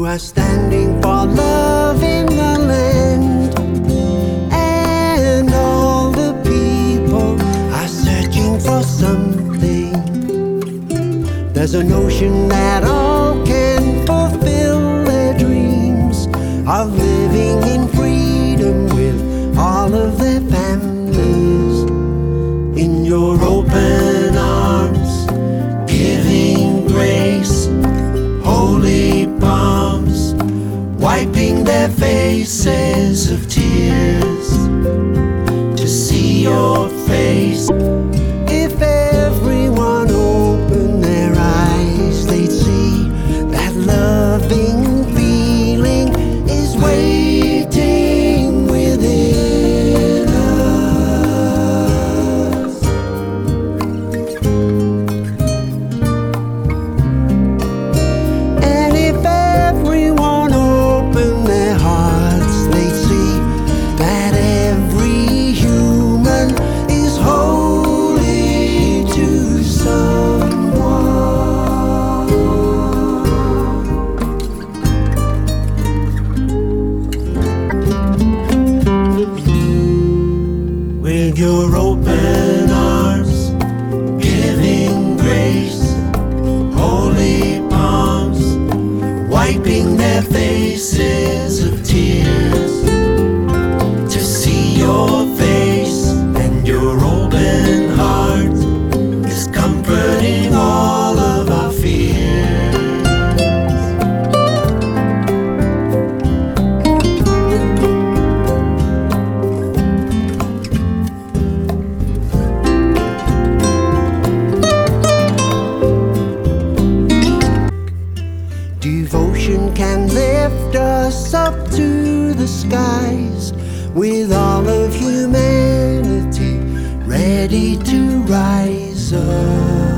are standing for love in the land, and all the people are searching for something. There's a notion that all can fulfill their dreams of living in freedom with all of their families. In your open arms, giving grace, holy palms, wiping their faces of tears to see your face. If everyone opened their eyes, they'd see that loving feeling is waiting within us. And if everyone opened their hearts, they'd see that every human is holy to someone. With your open arms, giving grace, holy palms, wiping their faces of tears to see your face, and your open heart is comforting all of our fears. Devotion can lift us up to the skies, with all of humanity ready to rise up.